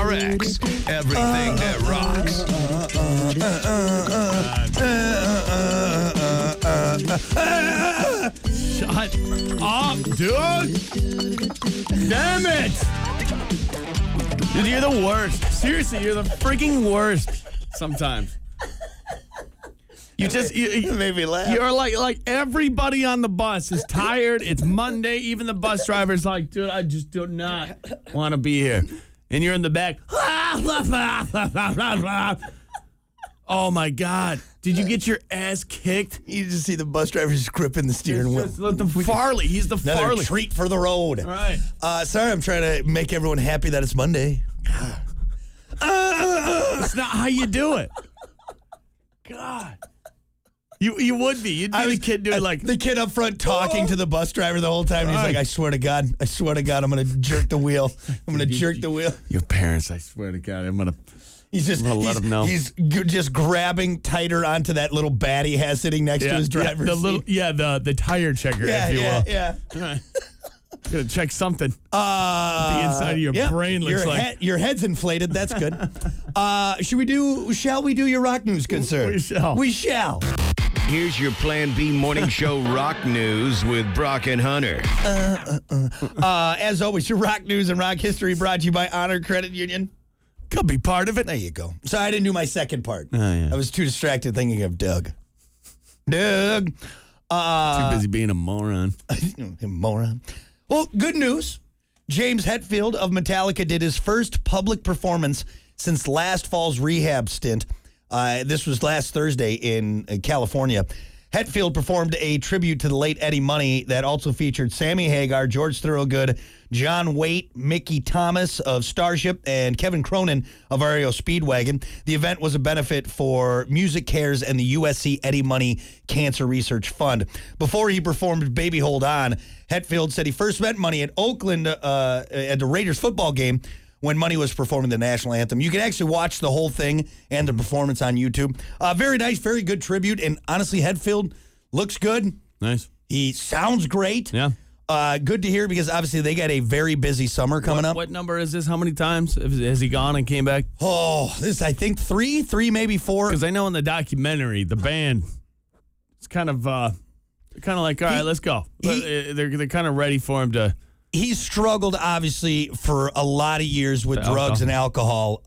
RX, everything that rocks. Shut up, dude. Damn it. Dude, you're the worst. Seriously, you're the freaking worst sometimes. You made me laugh. You're like everybody on the bus is tired. It's Monday. Even the bus driver's like, dude, I just do not want to be here. And you're in the back. Oh my God. Did you get your ass kicked? You just see the bus driver just gripping the steering wheel. The Farley. He's the Another Farley. treat for the road. All right. Sorry, I'm trying to make everyone happy that it's Monday. That's not how you do it. God. You would be. You'd be the kid doing like... The kid up front talking to the bus driver the whole time. And he's like, I swear to God, I'm going to jerk the wheel. I'm going to jerk the wheel. Your parents, I swear to God, I'm going to... He's just let him know. He's just grabbing tighter onto that little bat he has sitting next to his driver's seat. The tire checker, if you will. Yeah. All right. Gonna check something. The inside of your brain looks your head's inflated. That's good. Shall we do your rock news, good sir? We shall. Here's your Plan B morning show rock news with Brock and Hunter. As always, your rock news and rock history brought to you by Honor Credit Union. Could be part of it. There you go. So I didn't do my second part. Oh, yeah. I was too distracted thinking of Doug. Too busy being a moron. Moron. Well, good news. James Hetfield of Metallica did his first public performance since last fall's rehab stint. This was last Thursday in California. Hetfield performed a tribute to the late Eddie Money that also featured Sammy Hagar, George Thorogood, John Waite, Mickey Thomas of Starship, and Kevin Cronin of REO Speedwagon. The event was a benefit for Music Cares and the USC Eddie Money Cancer Research Fund. Before he performed Baby Hold On, Hetfield said he first met Money at Oakland at the Raiders football game when Money was performing the national anthem. You can actually watch the whole thing and the performance on YouTube. Very nice, very good tribute, and honestly, Hetfield looks good. Nice. He sounds great. Yeah. Good to hear because obviously they got a very busy summer coming up. What number is this? How many times has he gone and came back? Oh, this I think three, maybe four. Because I know in the documentary, the band, it's kind of like, all right, let's go. They're kind of ready for him to. He's struggled, obviously, for a lot of years with drugs and alcohol.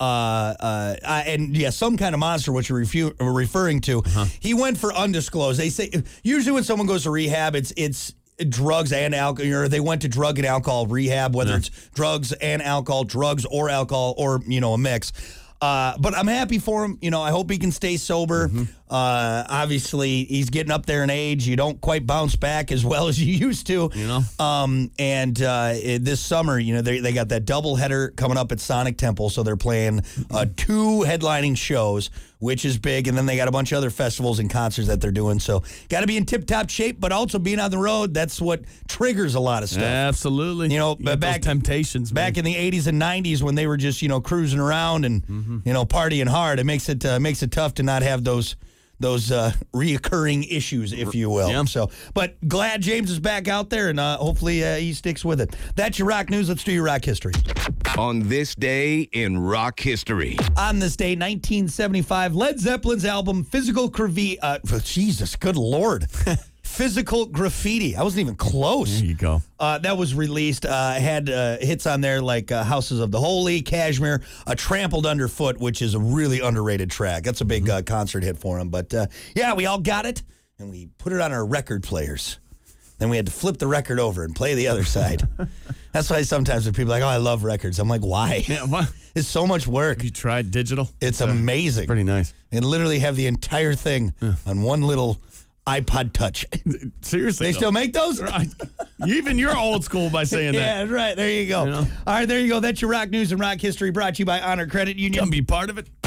And, some kind of monster, which you're referring to. Uh-huh. He went for undisclosed. They say, usually when someone goes to rehab, it's drugs and alcohol. Or they went to drug and alcohol rehab, whether it's drugs and alcohol, drugs or alcohol, or, a mix. But I'm happy for him. I hope he can stay sober. Mm-hmm. Obviously, he's getting up there in age. You don't quite bounce back as well as you used to. And this summer, they got that doubleheader coming up at Sonic Temple. So they're playing 2 headlining shows, which is big. And then they got a bunch of other festivals and concerts that they're doing. So got to be in tip-top shape, but also being on the road, that's what triggers a lot of stuff. Absolutely. Back temptations. Back in the 80s and 90s when they were just, cruising around and, partying hard, it makes it tough to not have those reoccurring issues, if you will. Yeah. So, but glad James is back out there, and hopefully he sticks with it. That's your rock news. Let's do your rock history. On this day in rock history. On this day, 1975, Led Zeppelin's album Physical Graffiti. Jesus, good Lord. Physical Graffiti. I wasn't even close. There you go. That was released. Had hits on there like Houses of the Holy, Kashmir, Trampled Underfoot, which is a really underrated track. That's a big concert hit for him. But we all got it, and we put it on our record players. Then we had to flip the record over and play the other side. That's why sometimes when people are like, oh, I love records. I'm like, why? Yeah, what? It's so much work. Have you tried digital? It's amazing. Pretty nice. And literally have the entire thing on one little iPod Touch. Seriously. They still make those? Right. Even you're old school by saying that. Yeah, right. There you go. All right, there you go. That's your rock news and rock history brought to you by Honor Credit Union. Come be part of it.